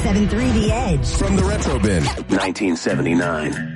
97.3 The Edge. From the Retro Bin, 1979.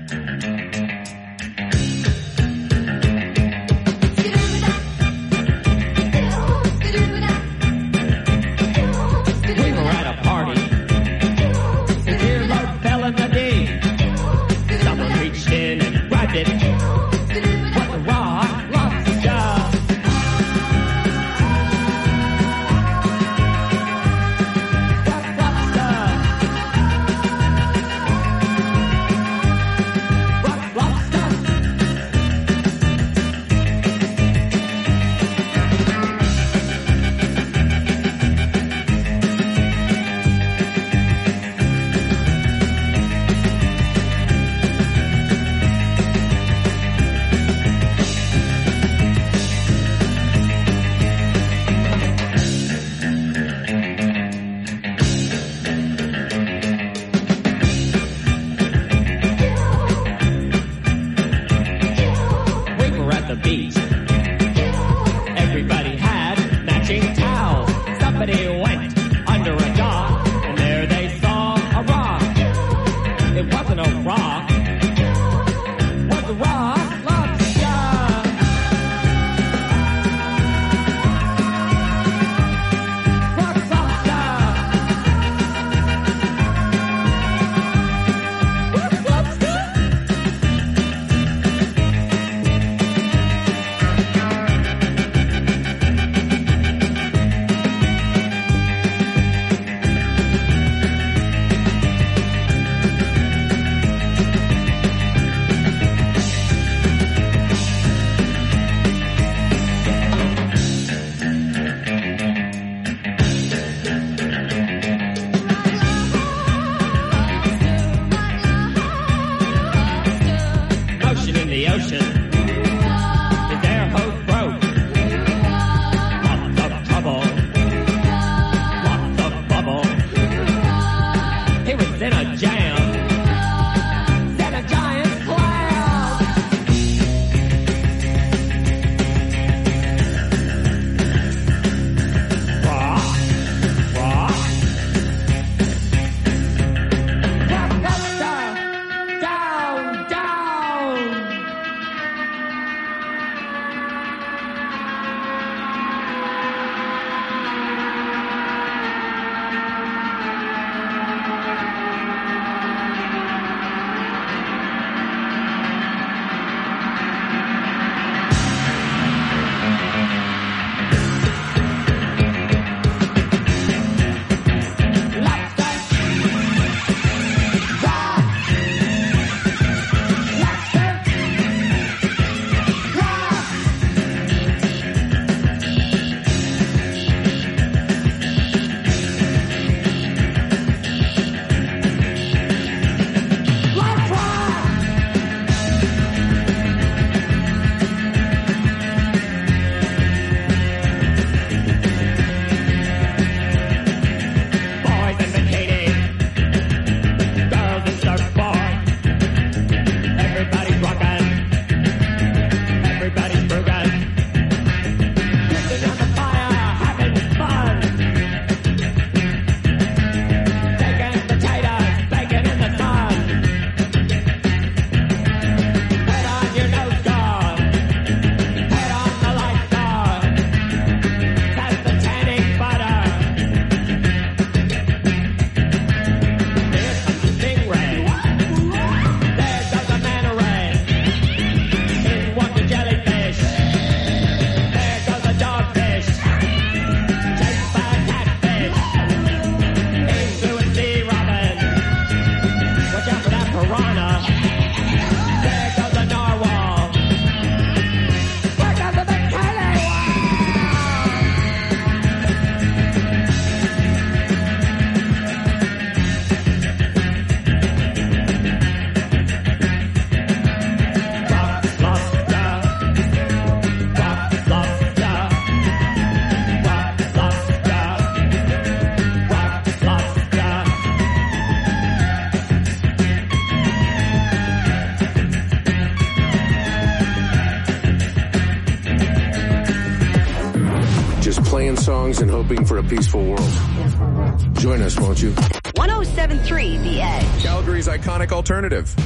Playing songs and hoping for a peaceful world. Join us, won't you? 107.3 The Edge. Calgary's iconic alternative.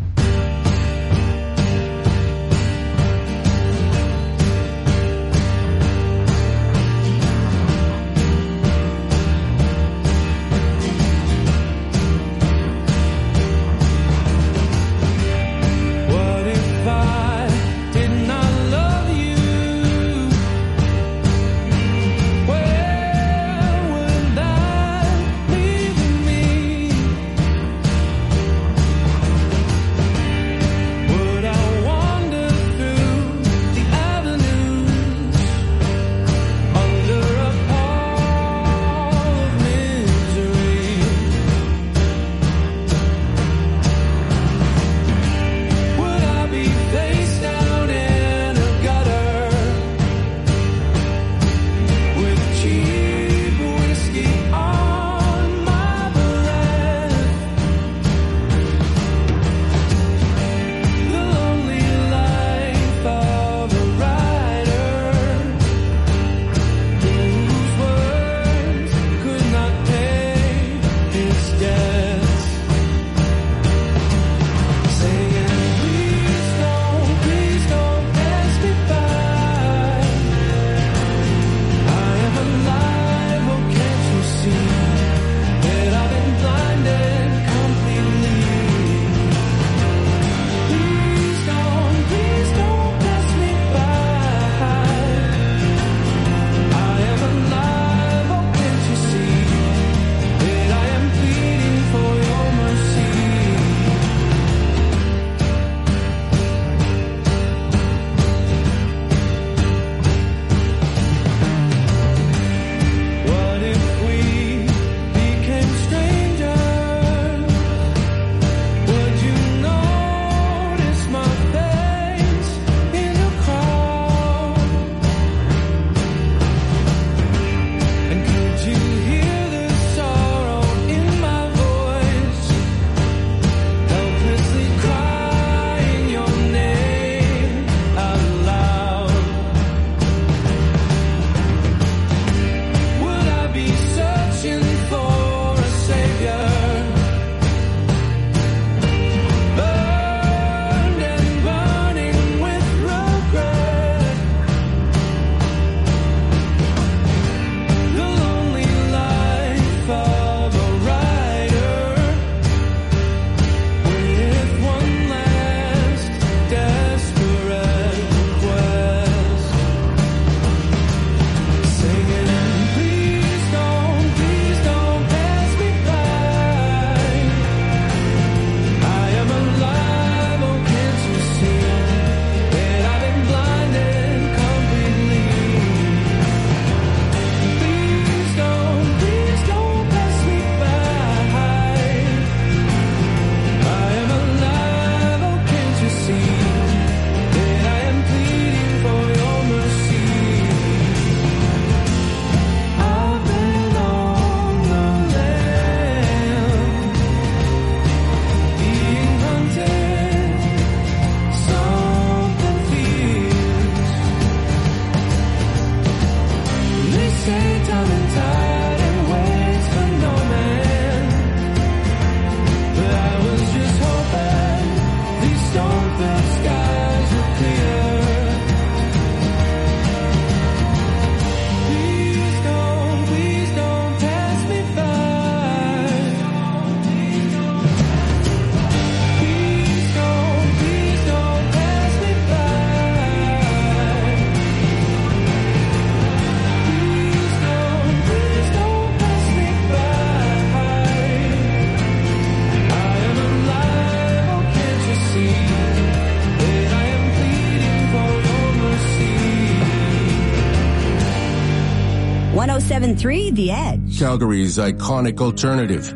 .3 The Edge. Calgary's iconic alternative.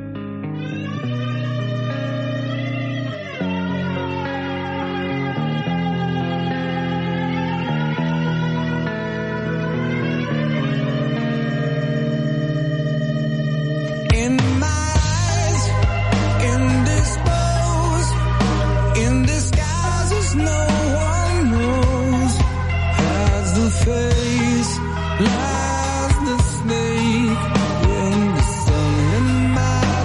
Lies the snake in the sun in my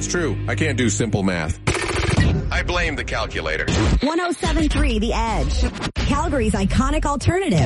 it's true. I can't do simple math. I blame the calculator. 107.3 The Edge. Calgary's iconic alternative.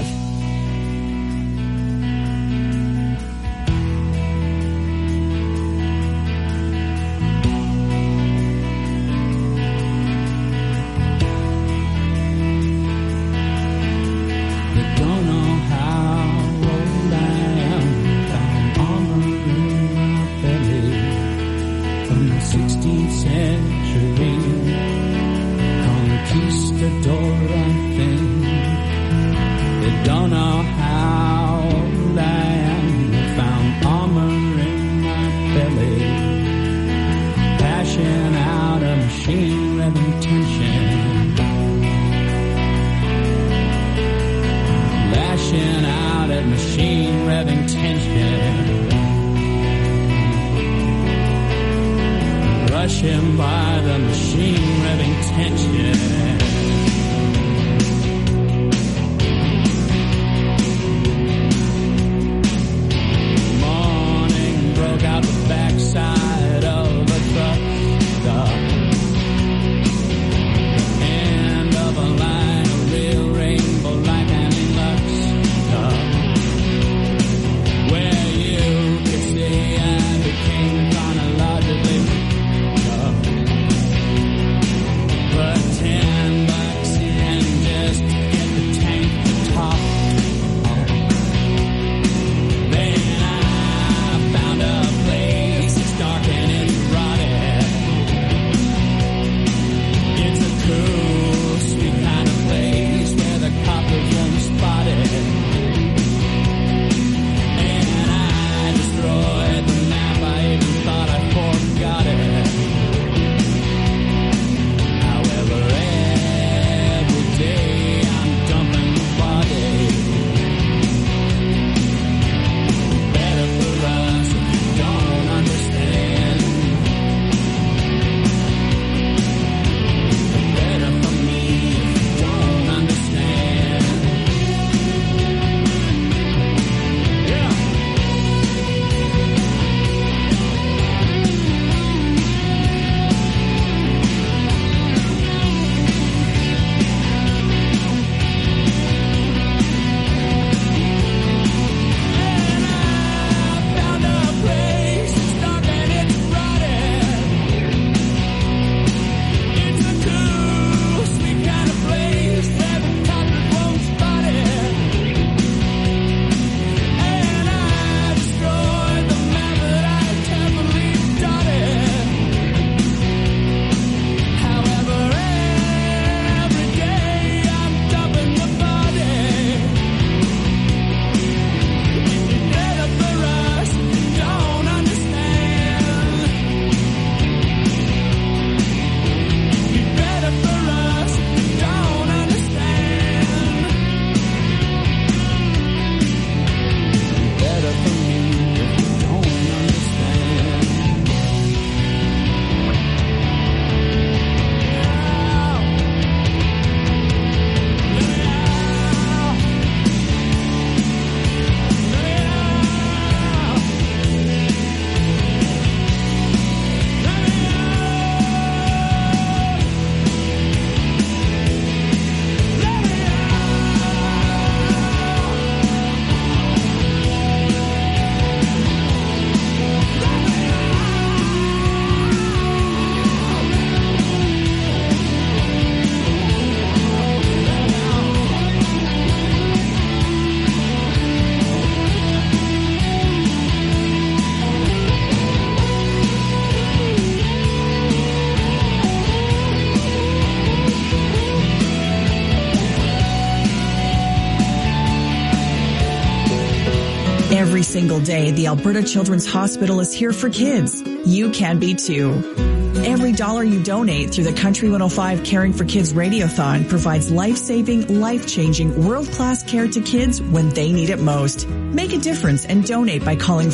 Every single day, the Alberta Children's Hospital is here for kids. You can be too. Every dollar you donate through the Country 105 Caring for Kids Radiothon provides life-saving, life-changing, world-class care to kids when they need it most. Make a difference and donate by calling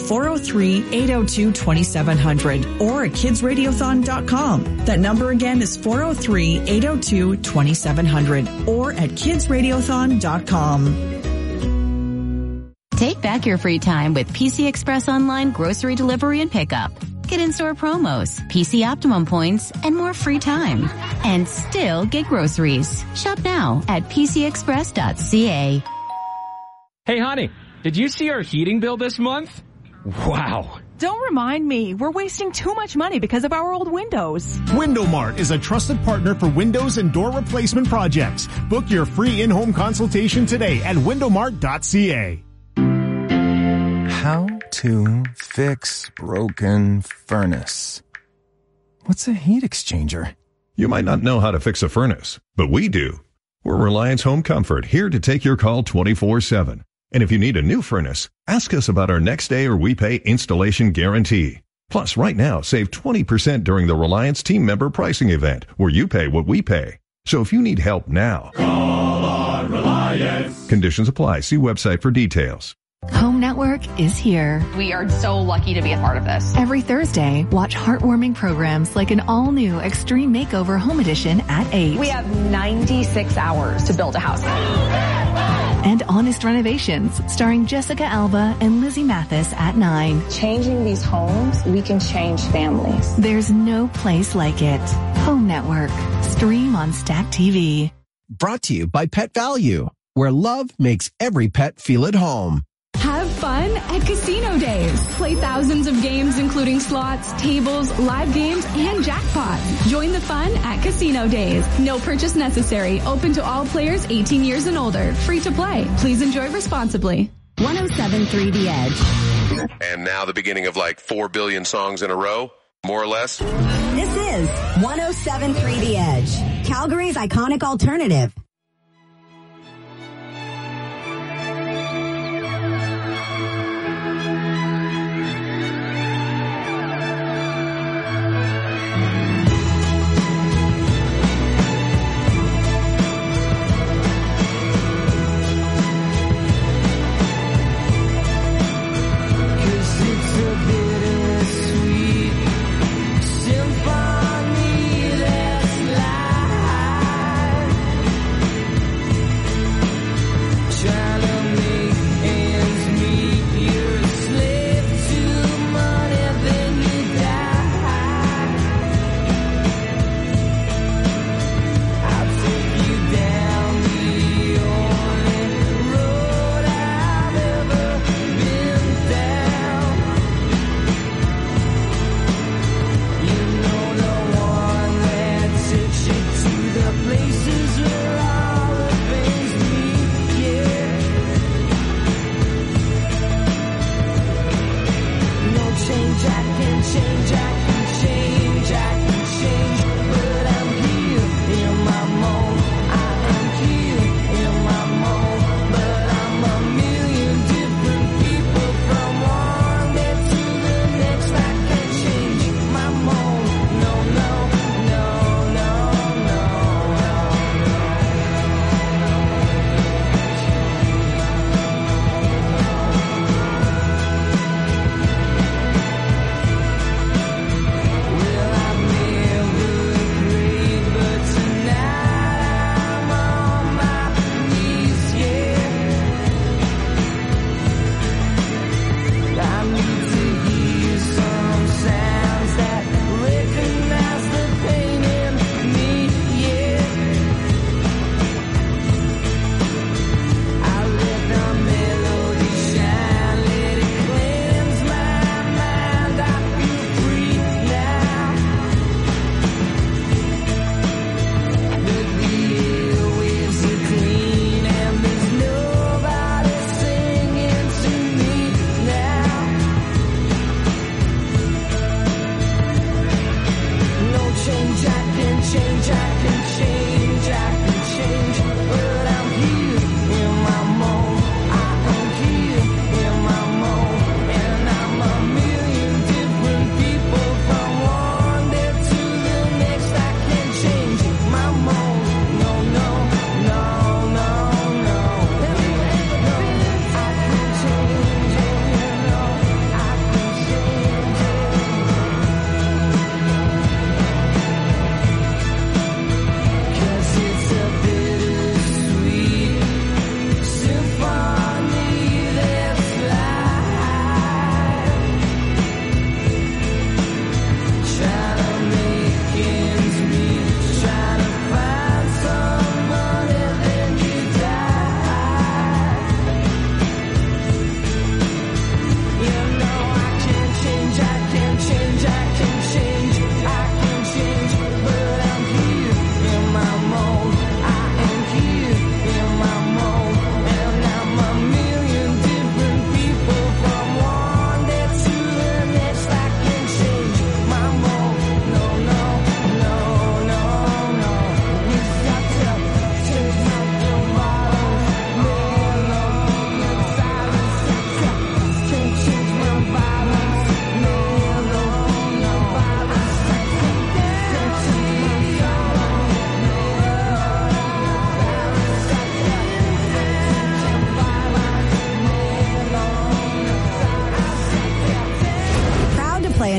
403-802-2700 or at kidsradiothon.com. That number again is 403-802-2700 or at kidsradiothon.com. Take back your free time with PC Express Online grocery delivery and pickup. get in-store promos, PC Optimum points, and more free time. And still get groceries. Shop now at PCExpress.ca. Hey, honey, did you see our heating bill this month? Wow. Don't remind me. We're wasting too much money because of our old windows. WindowMart is a trusted partner for windows and door replacement projects. Book your free in-home consultation today at windowmart.ca. How to fix broken furnace. What's a heat exchanger? You might not know how to fix a furnace, but we do. We're Reliance Home Comfort, here to take your call 24/7. And if you need a new furnace, ask us about our next day or we pay installation guarantee. Plus, right now, save 20% during the Reliance team member pricing event, where you pay what we pay. So if you need help now, call on Reliance. Conditions apply. See website for details. Home Network is here. We are so lucky to be a part of this. Every Thursday, watch heartwarming programs like an all-new Extreme Makeover Home Edition at 8. We have 96 hours to build a house. And Honest Renovations, starring Jessica Alba and Lizzie Mathis at 9. Changing these homes, we can change families. There's no place like it. Home Network. Stream on Stack TV. Brought to you by Pet Value, where love makes every pet feel at home. Have fun at Casino Days. Play thousands of games including slots, tables, live games, and jackpots. Join the fun at Casino Days. No purchase necessary. Open to all players 18 years and older. Free to play. Please enjoy responsibly. 107.3 The Edge. And now the beginning of like 4 billion songs in a row, more or less. This is 107.3 The Edge, Calgary's iconic alternative.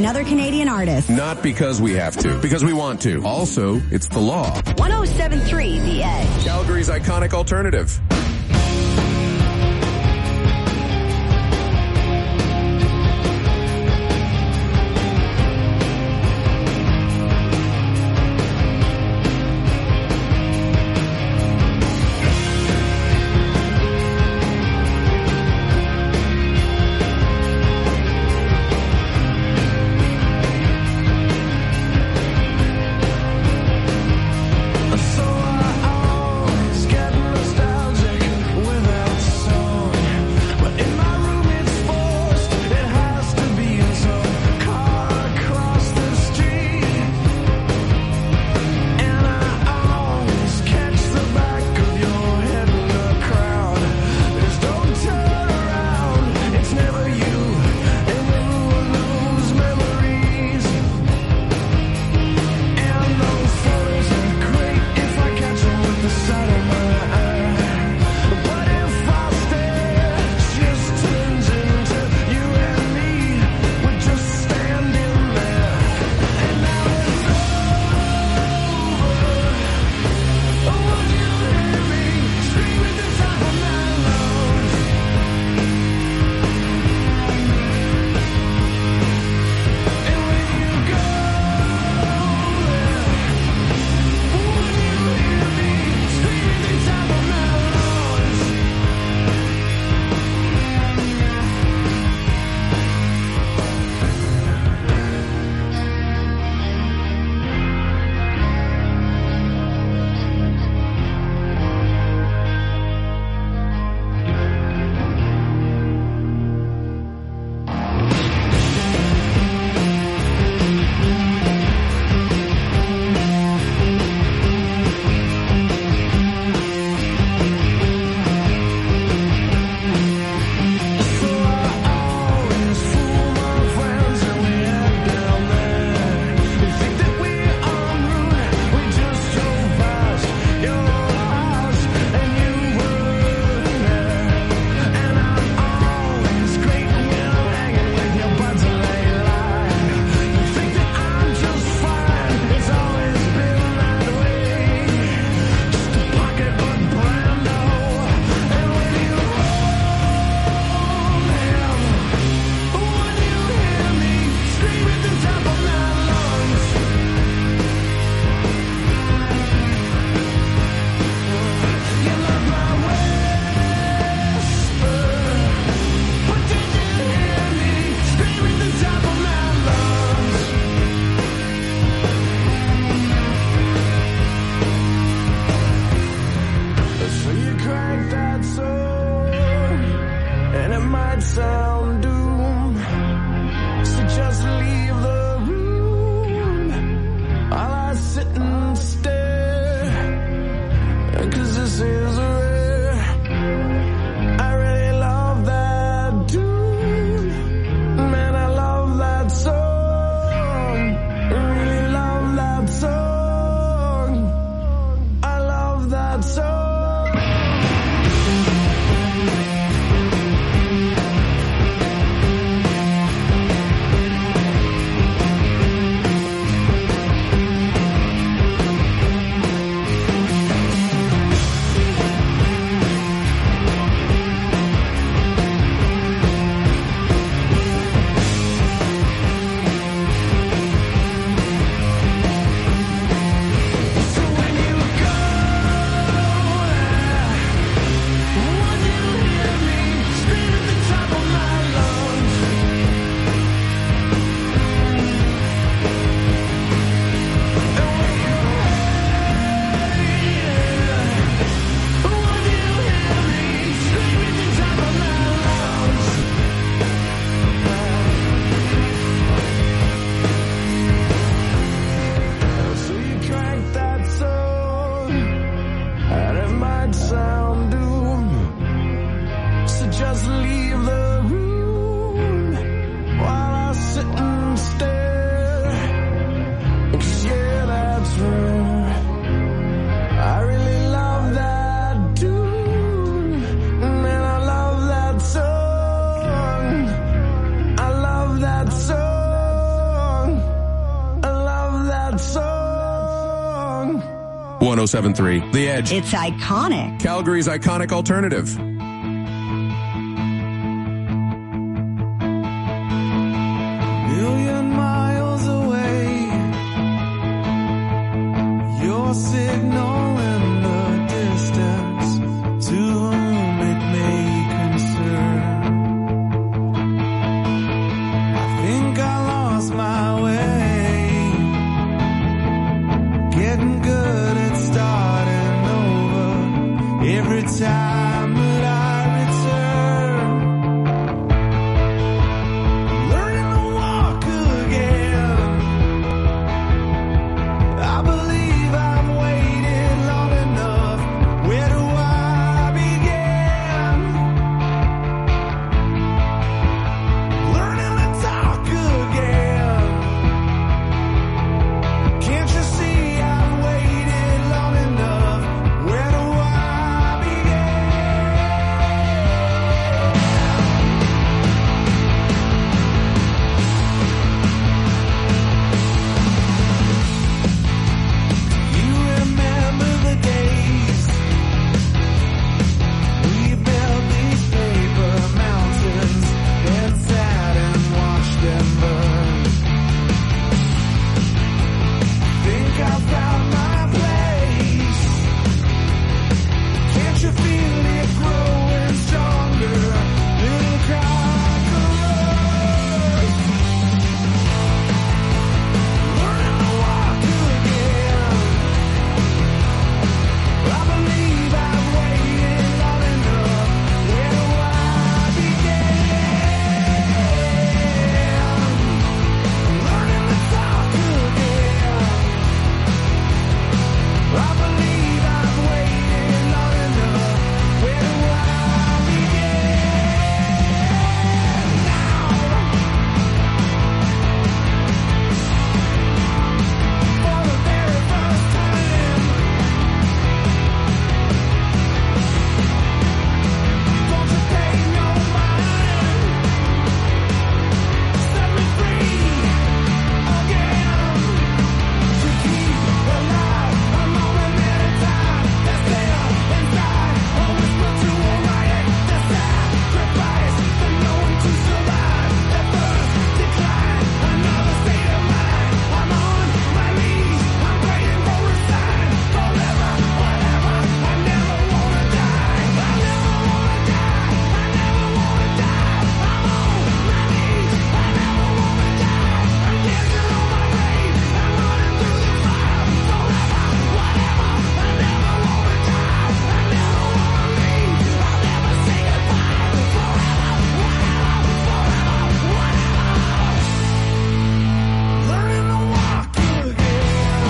another Canadian artist. Not because we have to, because we want to. Also, it's the law. 107.3 The Edge. Calgary's iconic alternative. 107.3 The Edge. It's iconic. Calgary's iconic alternative. Million miles away, your signal in the distance, to whom it may concern. I think I lost my way, getting good at starting over every time that I return. Learning to walk again. I believe I've waited long enough. Where do I begin? Learning to talk again. Can't you see I've waited long enough? Where do I begin? You remember the days we built these paper mountains and sat and watched them burn. Think I found my place. Can't you feel it growing stronger? Little conquerors. Learning to walk again. I believe I've waited long enough. Where do I begin? Learning to talk again. I believe I've waited long enough. Where do I begin? For the very first time, don't you pay no mind. Set me free again. To keep alive a moment at a time. That's there inside. A whisper to a riot. The sacrifice. The knowing to survive. That first decline. Another state of mind. I'm on my knees. I'm praying for a sign. Forever, whatever. I never wanna die. I never wanna die. I never wanna die. I'm on my knees. I never wanna die. I'm dancing on my grave. I'm running through the fire. Forever, whatever. I never wanna die. I never wanna leave. I'll never say goodbye. Forever, whatever. Forever, whatever. Learning to walk again.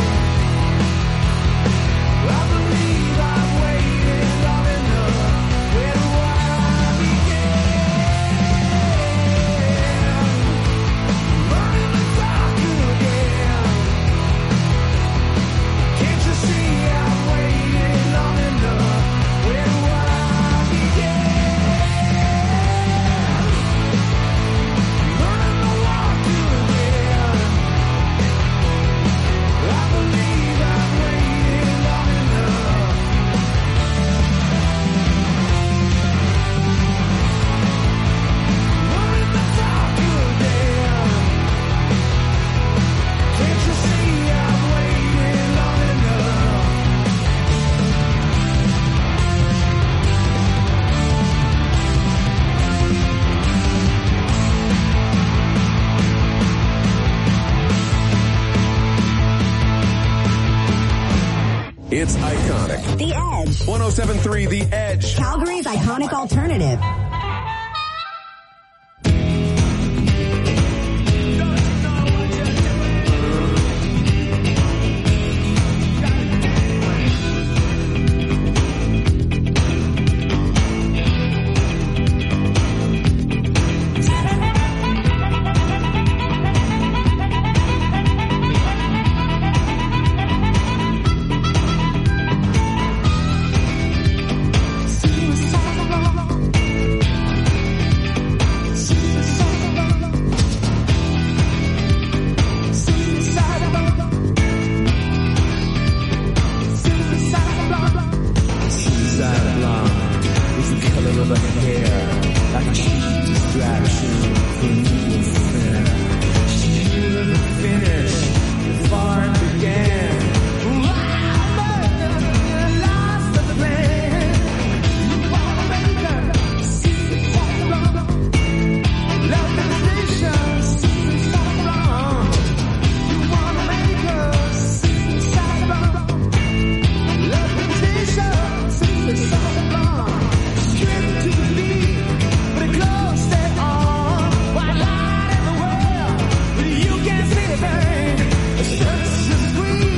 I believe I've waited long enough. Where do I begin? Learning to talk again. Can't you see I've waited long enough? Where do I begin? Learning to walk again. I believe I've waited long enough. Learning to talk again. Can't you see I've waited long enough? It's iconic. The Edge. 107.3 The Edge. Calgary's iconic alternative. Suicidal. over here like a cheap distraction for new affair. She knew the finish before it began. Lost the plan. You wanna make her see what's wrong. Love the nation, see what's wrong. You wanna make her see what's wrong. Love the nation, see what's wrong. Strip to the beat, but it close that on. White light in the world, but you can't see a thing. It's just a squeeze.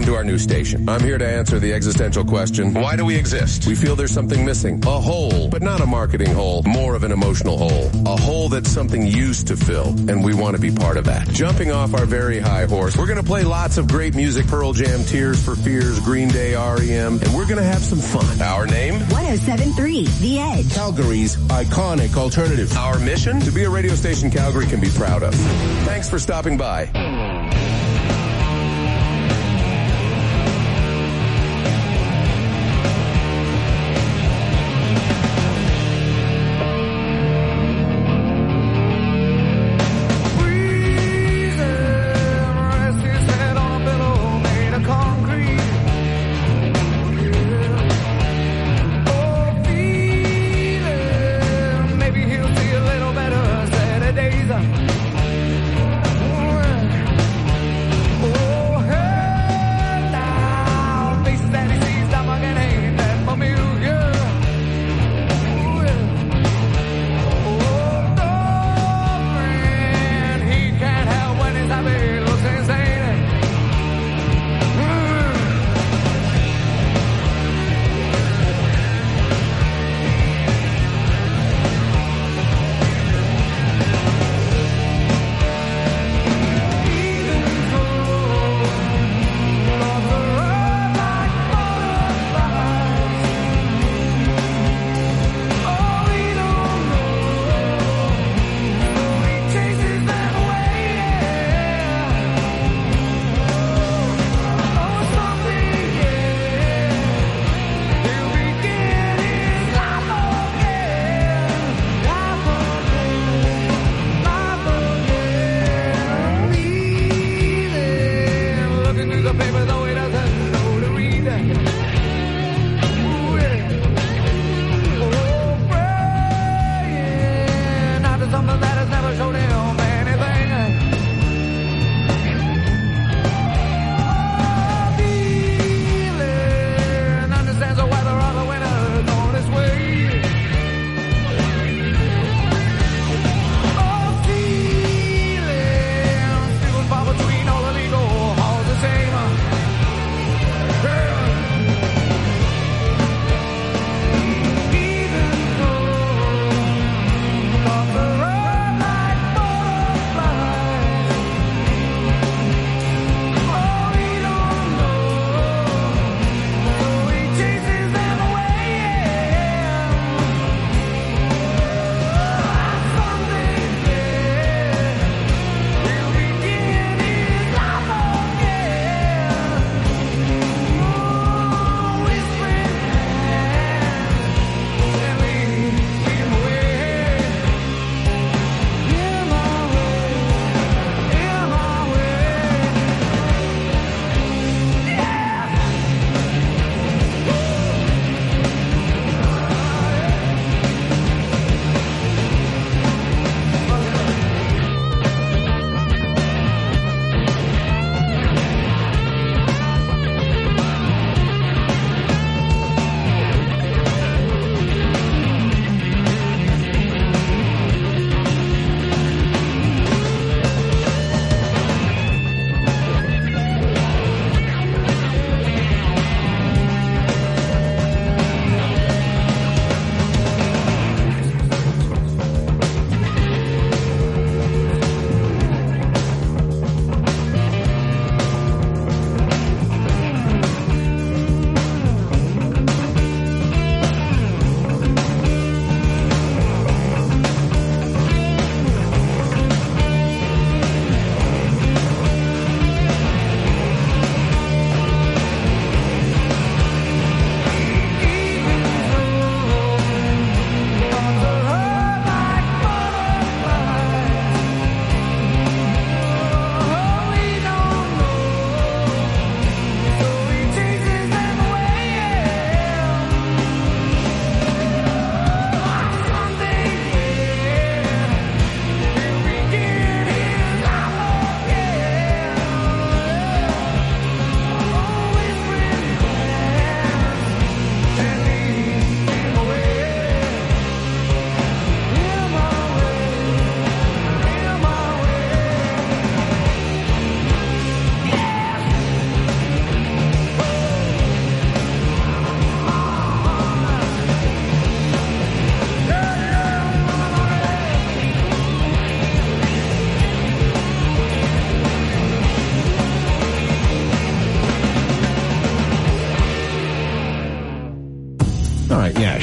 to our new station. I'm here to answer the existential question, why do we exist? We feel there's something missing. A hole, but not a marketing hole, more of an emotional hole. A hole that something used to fill, and we want to be part of that. Jumping off our very high horse, we're going to play lots of great music, Pearl Jam, Tears for Fears, Green Day, REM, and we're going to have some fun. Our name? 107.3 The Edge. Calgary's iconic alternative. Our mission? To be a radio station Calgary can be proud of. Thanks for stopping by.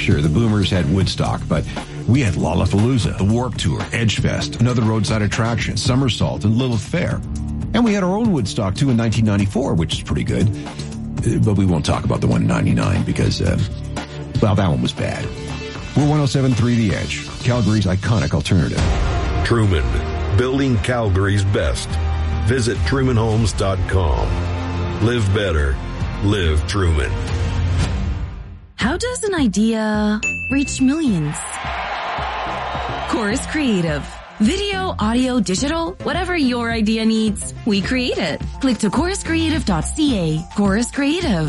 Sure, the Boomers had Woodstock, but we had Lollapalooza, the Warped Tour, Edgefest, another roadside attraction, Somersault, and Lilith Fair. And we had our own Woodstock, too, in 1994, which is pretty good. But we won't talk about the one in 99 because, well, that one was bad. We're 107.3 The Edge, Calgary's iconic alternative. Truman, building Calgary's best. Visit TrumanHomes.com. Live better. Live Truman. How does an idea reach millions? Chorus Creative. Video, audio, digital, whatever your idea needs, we create it. Click to choruscreative.ca. Chorus Creative.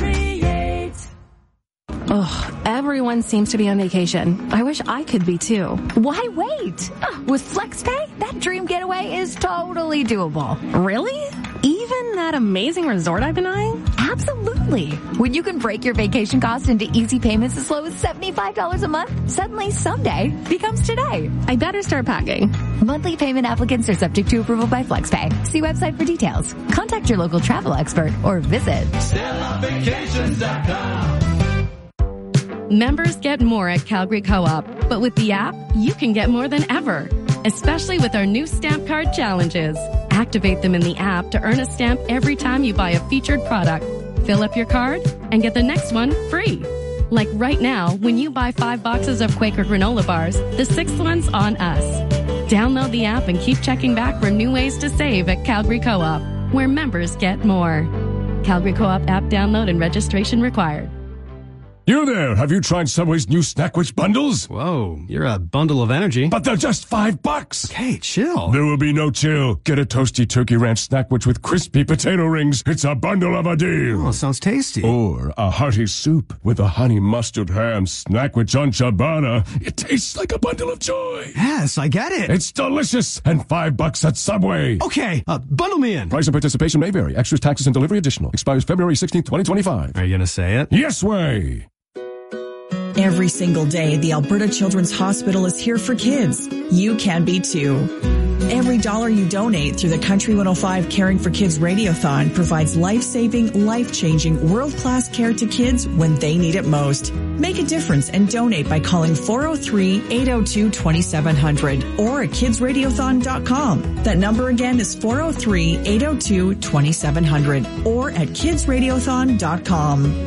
Ugh, everyone seems to be on vacation. I wish I could be too. Why wait? With FlexPay, that dream getaway is totally doable. Really? Even that amazing resort I've been eyeing? Absolutely. When you can break your vacation costs into easy payments as low as $75 a month, suddenly someday becomes today. I better start packing. Monthly payment applicants are subject to approval by FlexPay. See website for details. Contact your local travel expert or visit StellaVacations.com. Members get more at Calgary Co-op, but with the app, you can get more than ever, especially with our new stamp card challenges. Activate them in the app to earn a stamp every time you buy a featured product. Fill up your card and get the next one free. Like right now, when you buy 5 boxes of Quaker granola bars, the 6th one's on us. Download the app and keep checking back for new ways to save at Calgary Co-op, where members get more. Calgary Co-op app download and registration required. You there, have you tried Subway's new Snackwich bundles? Whoa, you're a bundle of energy. But they're just $5. Okay, chill. There will be no chill. Get a toasty turkey ranch Snackwich with crispy potato rings. It's a bundle of a deal. Oh, sounds tasty. Or a hearty soup with a honey mustard ham Snackwich on ciabatta. It tastes like a bundle of joy. Yes, I get it. It's delicious and $5 at Subway. Okay, bundle me in. Price and participation may vary. Extras, taxes, and delivery additional. Expires February 16th, 2025. Are you going to say it? Yes way. Every single day, the Alberta Children's Hospital is here for kids. You can be too. Every dollar you donate through the Country 105 Caring for Kids Radiothon provides life-saving, life-changing, world-class care to kids when they need it most. Make a difference and donate by calling 403-802-2700 or at kidsradiothon.com. That number again is 403-802-2700 or at kidsradiothon.com.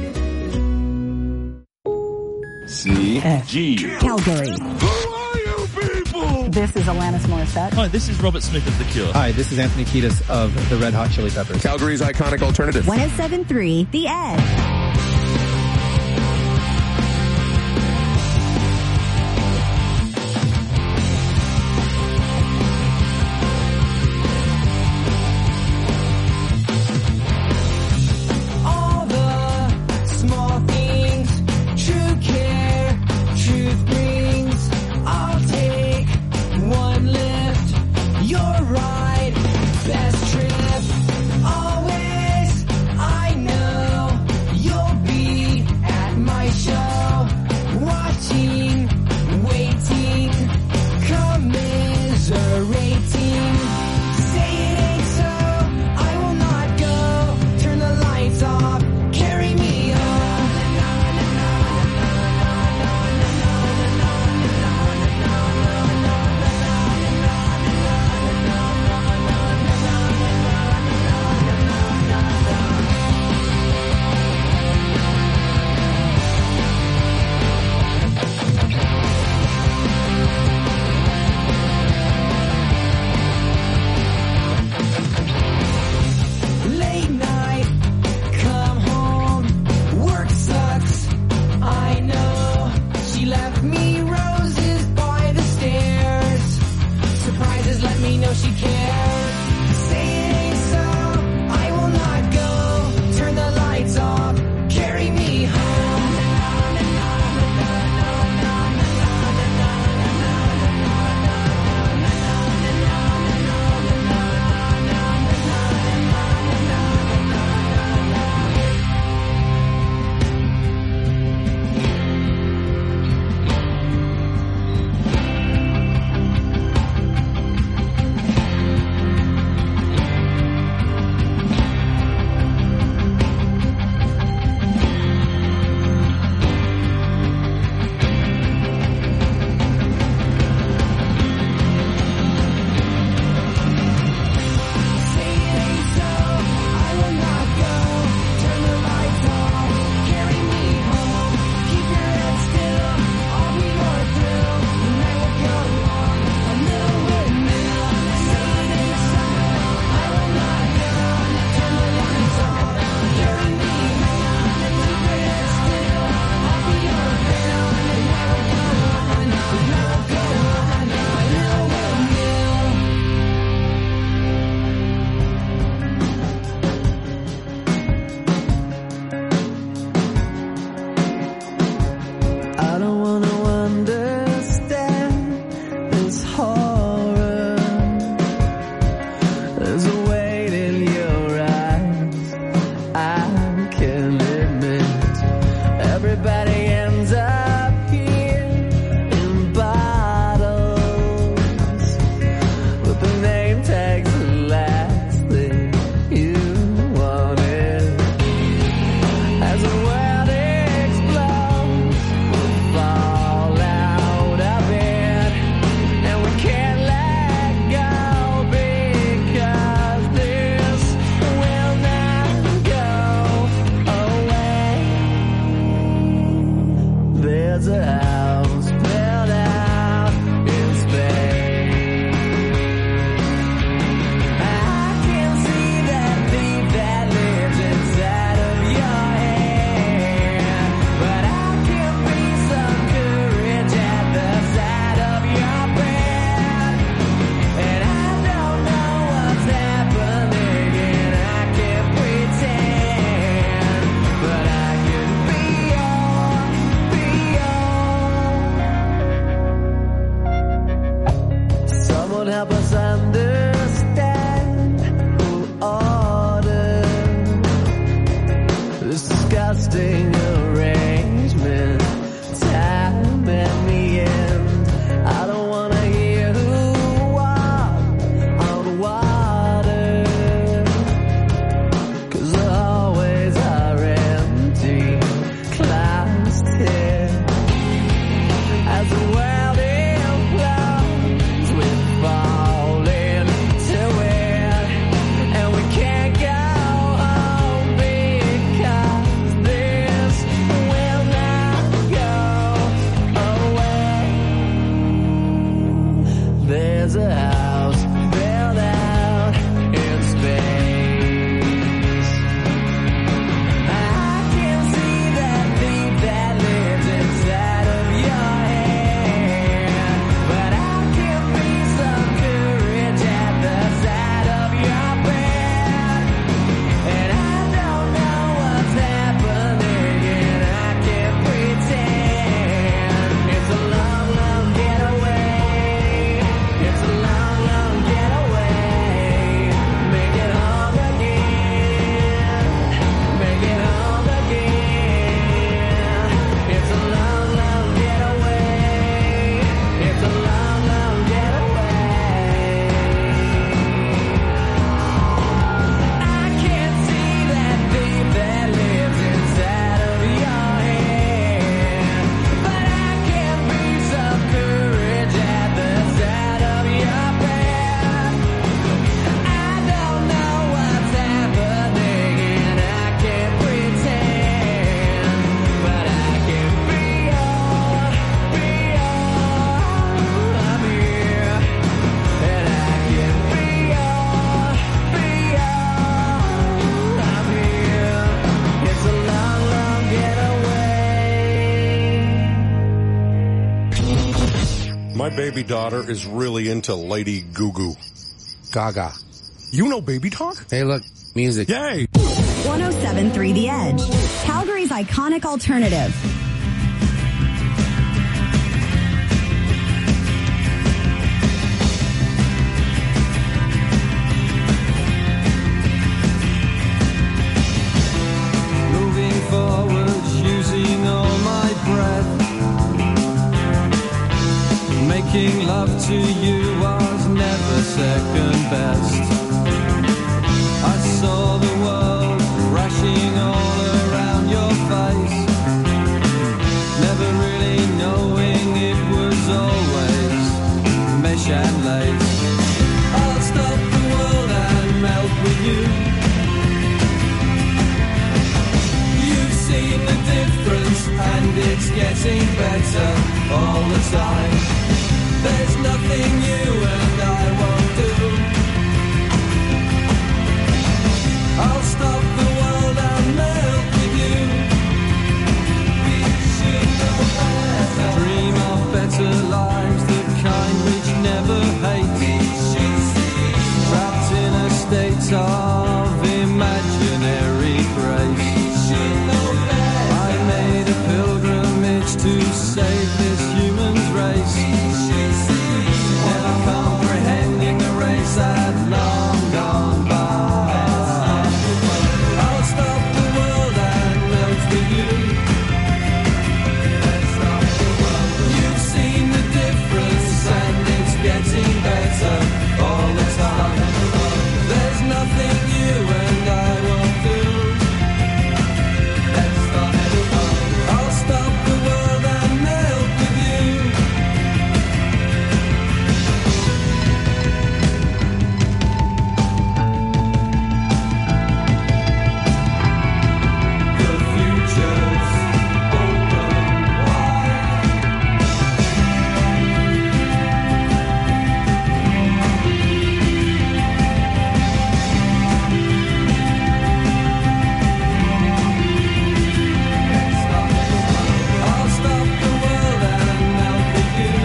C.G. Calgary. Who are you people? This is Alanis Morissette. Hi, this is Robert Smith of The Cure. Hi, this is Anthony Kiedis of the Red Hot Chili Peppers. Calgary's iconic alternative. 107.3 The Edge. Best trip, always, I know you'll be baby daughter is really into Lady Goo Gaga. You know Baby Talk? Hey, look, music. Yay! 107.3 The Edge, Calgary's iconic alternative. Moving forwards, using all my breath. Making love to you was never second best. I saw the world crashing all around your face, never really knowing it was always mesh and lace. I'll stop the world and melt with you. You've seen the difference and it's getting better all the time. There's nothing you and I won't do. I'll stop the world and melt with you. We should know better. Dream of better lives, the kind which never hate. Trapped in a state of imaginary grace. I made a pilgrimage to save this human's race. Never comprehending the race had long gone by. I'll stop the world and melt with you. You've seen the difference and it's getting better all the time. There's nothing you and I won't do. I'll stop the world and melt with you. The future's open wide. I'll stop the world and melt with you.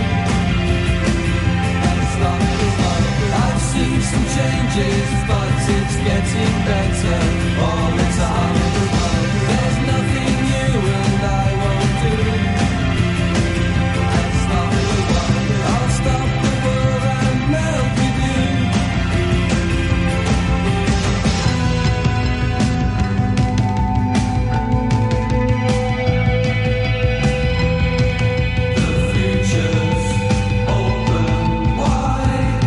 I've seen some changes, but it's getting better all the time. There's nothing you and I won't do. I'll stop the world and melt with you. The future's open wide.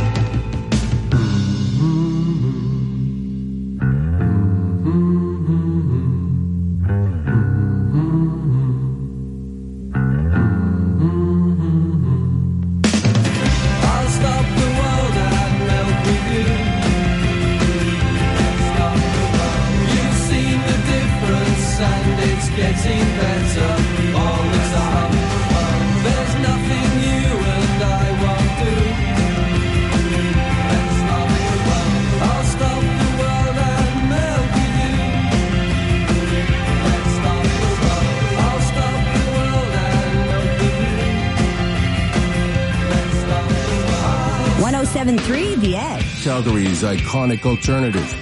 I'll stop the world and melt with you. You've seen the difference and it's getting better all the time. There's nothing you and I won't do. I'll stop the world and melt with you. I'll stop the world and melt with you. 107.3 The Edge. Calgary's iconic alternative.